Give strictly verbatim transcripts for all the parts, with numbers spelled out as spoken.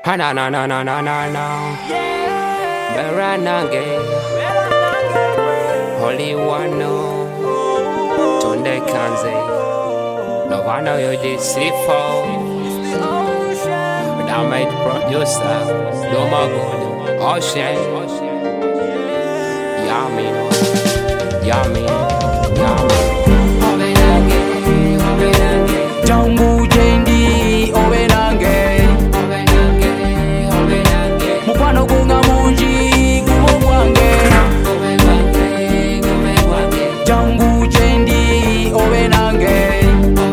Ha na na na na na na na. Beranange. Holy one no. Tunde kanze. No one know you did sleep for. But I made producer. No more good. Ocean. Yummy no. Yummy. Yummy. Jangu jendi obenange mukwano gunga mungi gubo gwange Jangu jendi obenange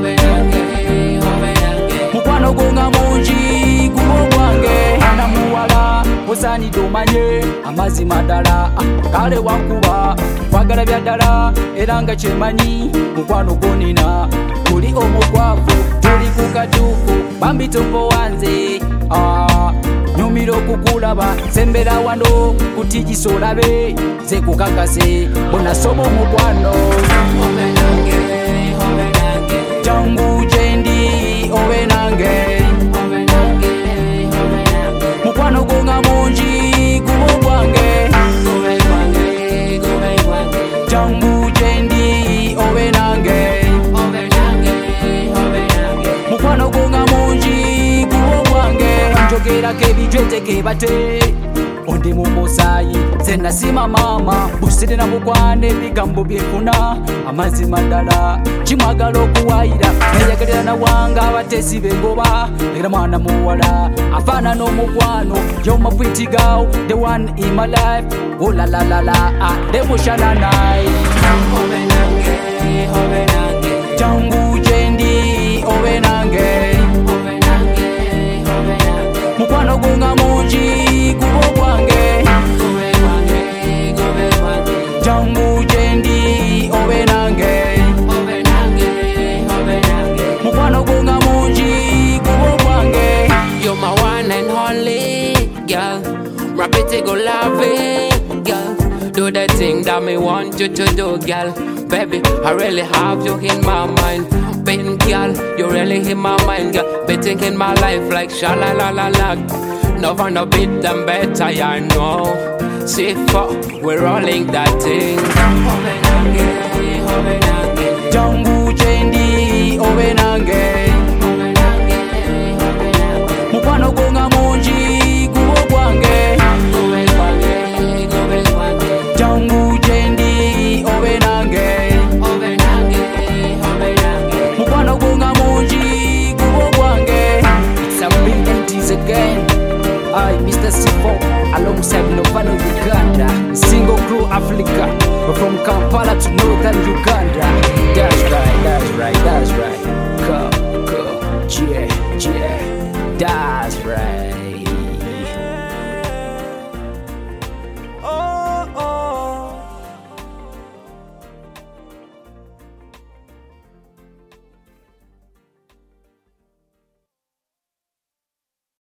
mukwano gunga mungi gubo gwange ana muwala osani domanye amazima ddala kale wakuba kwagala byaddala era nga kyemanyi mukwano gonina tuli omukwavu tuli kukatuufu bambi topo wanze ah, nyumira okukulaba sembera wano kutijisa olabe ze kukakase bonasoma omukwano Jangu jendi obenange mukwano gonga mungi gubo gwange Jangu jendi obenange mukwano gonga mungi gubo gwange njogerako ebijwete kebate ondi mumusaayi zenasima mama busire na mukwane ebigambo byefuna amazima ddala kimwagala okuwayira neyagalira nawanga abatesi bengoba era mwana muwala afaana n'omukwano yoma pretty girl the one in my life oh la la la la ah devoshana night Jangu jendi obenange mukwano gunga mungi gubo gwange Jangu jendi obenange mukwano gunga mungi gubo gwange You're my one and only girl, my pretty good loving girl. Do the thing that me want you to do, girl. Baby, I really have you in my mind. Baby girl, you really in my mind, girl. Betting in my life like sha la la la la. No one no beat them better, I know. See for we're rolling that thing. Jangu jendi obenange mukwano gonga mungi gubo gwange Jangu jendi obenange mukwano gonga mungi gubo gwange It's a big entities again I Mister Sifo alongside Novano Uganda Single crew Africa We're from Kampala to Northern Uganda That's right, that's right, that's right Go, go, yeah, yeah That's right